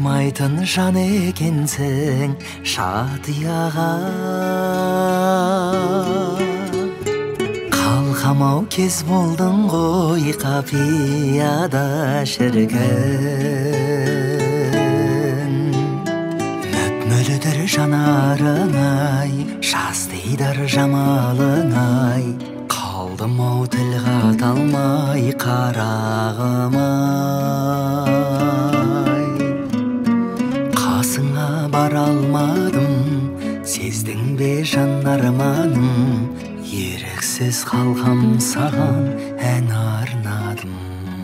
Тоймайтын жан екенсің шатияға, қалқамау кез болдың ғой қапияда шіркін. Мөп-мөлдір жанарың-ай, жастыйдар жамалың-ай, қалдым-ау тіл қата алмай қарағым-ай. Қасыңа бара алмадым, сездің бе жан арманым, еріксіз қалғам саған ән арнадым.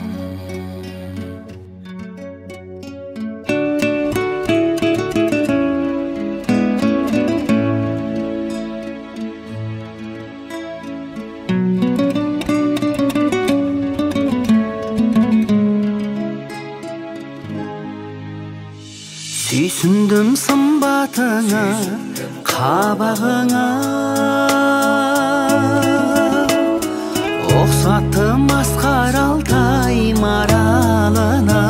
Сүйсіндім сымбатыңа, қабағыңа, ұқсатты масқар алтай маралына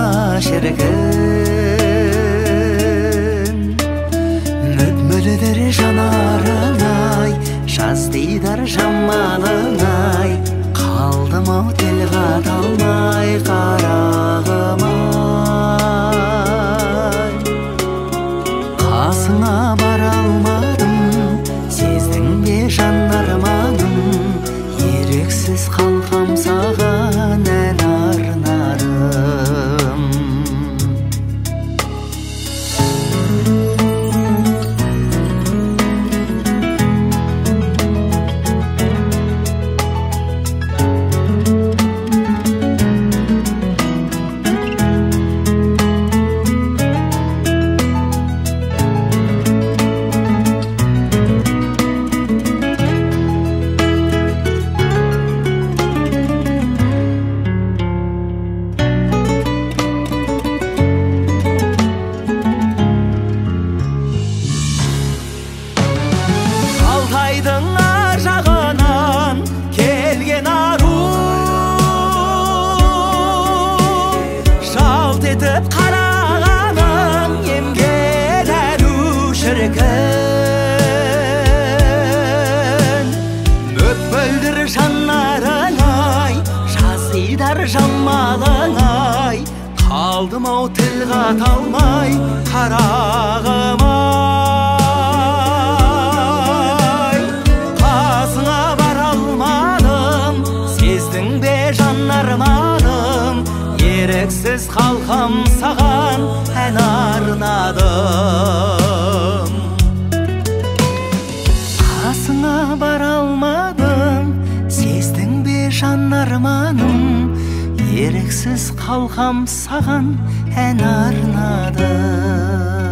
шіркін. Мөп-мөлдір жанарың-ай, жаздыйдар жамалың-ай, қалдым-ау тіл қата алмай қарағым-ай. Қасыңа бара алмадым, сездің бе жан арманым, еріксіз қалқам саған ән арнадым. Алтайдың ар жағынан келген ару, жалт етіп қарағанын емген әру шіркін. Мөп-мөлдір жанарың-ай, жаздыйдар жамалың-ай, қалдым-ау тіл қата алмай қарағым-ай. Арманым, еріксіз қалқам саған ән арнадым. Қасыңа бара алмадым, сездің бе жан арманым, еріксіз қалқам саған ән арнадым.